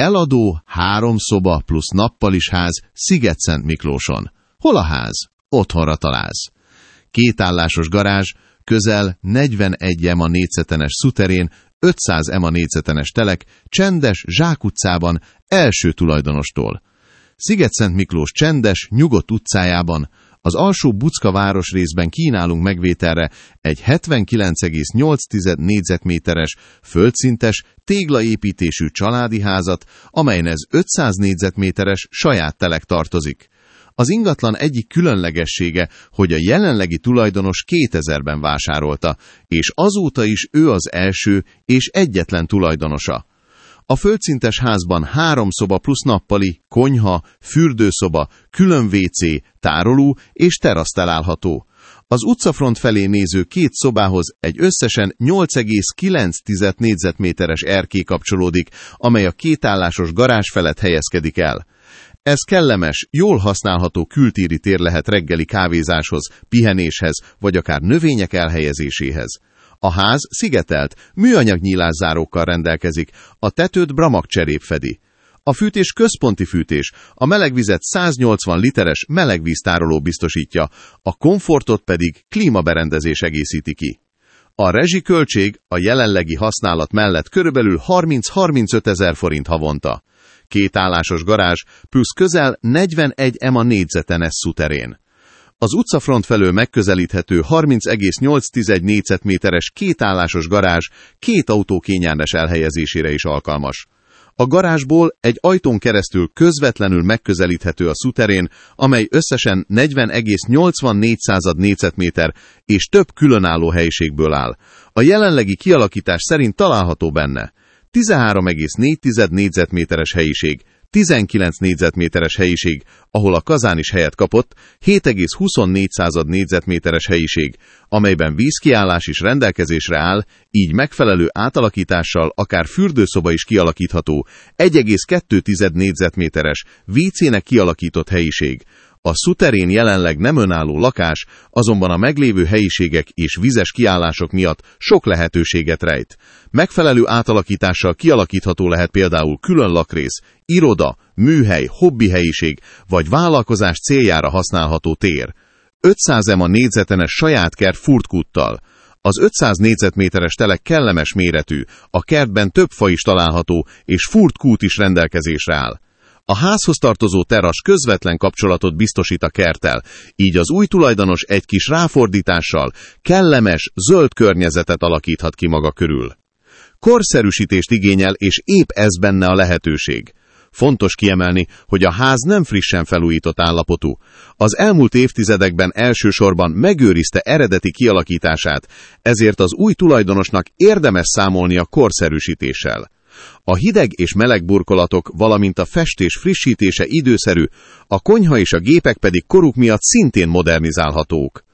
Eladó 3 szoba plusz nappalis ház Sziget-Szent Miklóson. Hol a ház? Otthonra találsz. 2 állásos garázs, közel 41 ema négyzetenes szuterén, 500 ema négyzetenes telek, csendes zsákutcában, első tulajdonostól. Sziget-Szent Miklós csendes, nyugodt utcájában, az alsó Buczka városrészben kínálunk megvételre egy 79,8 négyzetméteres, földszintes, téglaépítésű családi házat, amelyhez 500 négyzetméteres saját telek tartozik. Az ingatlan egyik különlegessége, hogy a jelenlegi tulajdonos 2000-ben vásárolta, és azóta is ő az első és egyetlen tulajdonosa. A földszintes házban 3 szoba plusz nappali, konyha, fürdőszoba, külön WC, tároló és terasz található. Az utcafront felé néző 2 szobához egy összesen 8,9 négyzetméteres erkély kapcsolódik, amely a 2 állásos garázs felett helyezkedik el. Ez kellemes, jól használható kültéri tér lehet reggeli kávézáshoz, pihenéshez, vagy akár növények elhelyezéséhez. A ház szigetelt, műanyag nyílászárókkal rendelkezik, a tetőt bramakcserép fedi. A fűtés központi fűtés, a melegvizet 180 literes melegvíztároló biztosítja, a komfortot pedig klímaberendezés egészíti ki. A rezsiköltség a jelenlegi használat mellett körülbelül 30-35 ezer forint havonta. 2 állásos garázs plusz közel 41 ema négyzetenes szuterén. Az utcafront felől megközelíthető 30,8 négyzetméteres 2 állásos garázs 2 autó kényelmes elhelyezésére is alkalmas. A garázsból egy ajtón keresztül közvetlenül megközelíthető a szuterén, amely összesen 40,84 négyzetméter és több különálló helyiségből áll. A jelenlegi kialakítás szerint található benne 13,4 négyzetméteres helyiség, 19 négyzetméteres helyiség, ahol a kazán is helyet kapott, 7,24 négyzetméteres helyiség, amelyben vízkiállás is rendelkezésre áll, így megfelelő átalakítással akár fürdőszoba is kialakítható, 1,2 négyzetméteres, WC-nek kialakított helyiség. A szuterén jelenleg nem önálló lakás, azonban a meglévő helyiségek és vizes kiállások miatt sok lehetőséget rejt. Megfelelő átalakítással kialakítható lehet például külön lakrész, iroda, műhely, hobbi helyiség vagy vállalkozás céljára használható tér. 500 ema négyzetenes saját kert furtkúttal. Az 500 négyzetméteres telek kellemes méretű, a kertben több fa is található és furtkút is rendelkezésre áll. A házhoz tartozó teras közvetlen kapcsolatot biztosít a kerttel, így az új tulajdonos egy kis ráfordítással kellemes, zöld környezetet alakíthat ki maga körül. Korszerűsítést igényel, és épp ez benne a lehetőség. Fontos kiemelni, hogy a ház nem frissen felújított állapotú. Az elmúlt évtizedekben elsősorban megőrizte eredeti kialakítását, ezért az új tulajdonosnak érdemes számolni a korszerűsítéssel. A hideg és meleg burkolatok, valamint a festés frissítése időszerű, a konyha és a gépek pedig koruk miatt szintén modernizálhatók.